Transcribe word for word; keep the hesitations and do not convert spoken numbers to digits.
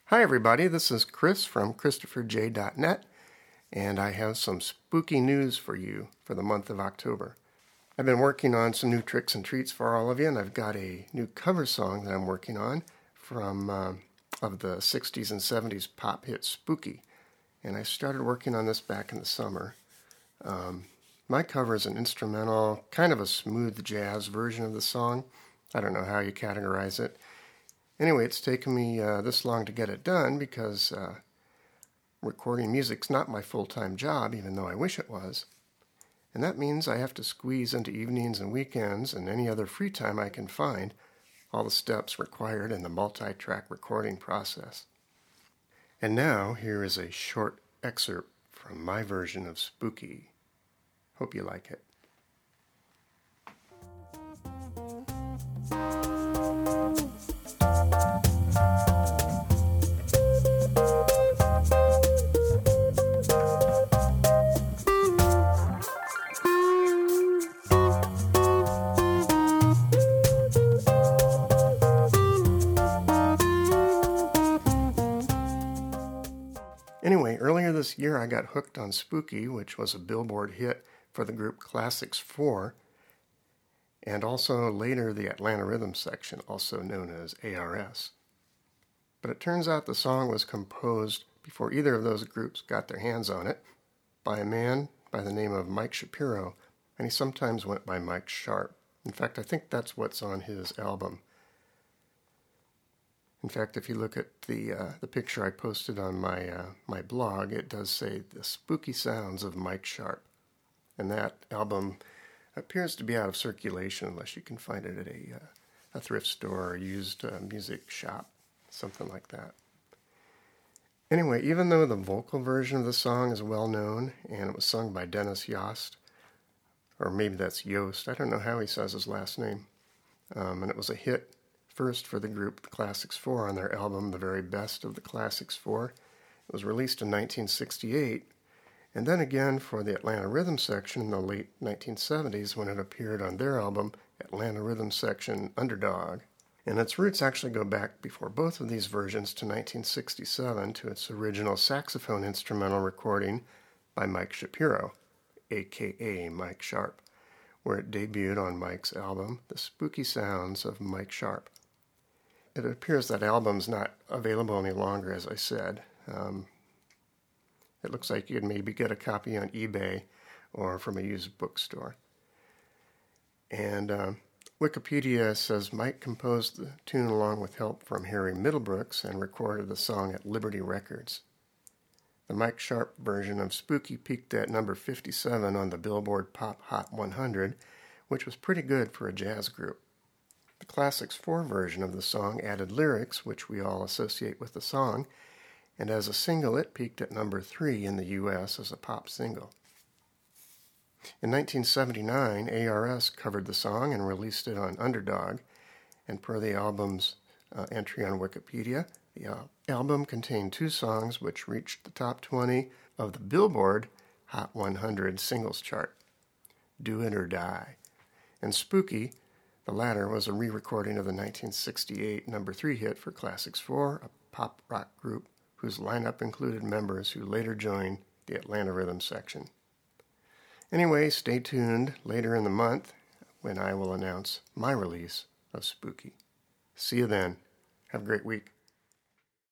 Hi everybody, this is Chris from Christopher J dot net, and I have some spooky news for you for the month of October. I've been working on some new tricks and treats for all of you, and I've got a new cover song that I'm working on from uh, of the sixties and seventies pop hit Spooky. And I started working on this back in the summer. Um, my cover is an instrumental, kind of a smooth jazz version of the song. I don't know how you categorize it. Anyway, it's taken me uh, this long to get it done because uh, recording music's not my full-time job, even though I wish it was. And that means I have to squeeze into evenings and weekends and any other free time I can find all the steps required in the multi-track recording process. And now, here is a short excerpt from my version of Spooky. Hope you like it. Anyway, earlier this year I got hooked on Spooky, which was a Billboard hit for the group Classics four, and also later the Atlanta Rhythm Section, also known as A R S. But it turns out the song was composed before either of those groups got their hands on it by a man by the name of Mike Shapiro, and he sometimes went by Mike Sharp. In fact, I think that's what's on his album. In fact, if you look at the uh, the picture I posted on my uh, my blog, it does say The Spooky Sounds of Mike Sharp. And that album appears to be out of circulation unless you can find it at a, uh, a thrift store or a used uh, music shop, something like that. Anyway, even though the vocal version of the song is well known and it was sung by Dennis Yost, or maybe that's Yost, I don't know how he says his last name, um, and it was a hit first for the group the Classics four on their album The Very Best of the Classics four. It was released in nineteen sixty-eight, and then again for the Atlanta Rhythm Section in the late nineteen seventies when it appeared on their album Atlanta Rhythm Section Underdog. And its roots actually go back before both of these versions to nineteen sixty-seven to its original saxophone instrumental recording by Mike Shapiro, aka Mike Sharp, where it debuted on Mike's album The Spooky Sounds of Mike Sharp. It appears that album's not available any longer, as I said. Um, it looks like you could maybe get a copy on eBay or from a used bookstore. And uh, Wikipedia says Mike composed the tune along with help from Harry Middlebrooks and recorded the song at Liberty Records. The Mike Sharp version of Spooky peaked at number fifty-seven on the Billboard Pop Hot one hundred, which was pretty good for a jazz group. The Classics four version of the song added lyrics, which we all associate with the song, and as a single it peaked at number three in the U S as a pop single. In nineteen seventy-nine, A R S covered the song and released it on Underdog, and per the album's uh, entry on Wikipedia, the uh, album contained two songs which reached the top twenty of the Billboard Hot one hundred singles chart, Do It or Die, and Spooky. The latter was a re-recording of the nineteen sixty-eight number three hit for Classics four, a pop rock group whose lineup included members who later joined the Atlanta Rhythm Section. Anyway, stay tuned later in the month when I will announce my release of Spooky. See you then. Have a great week.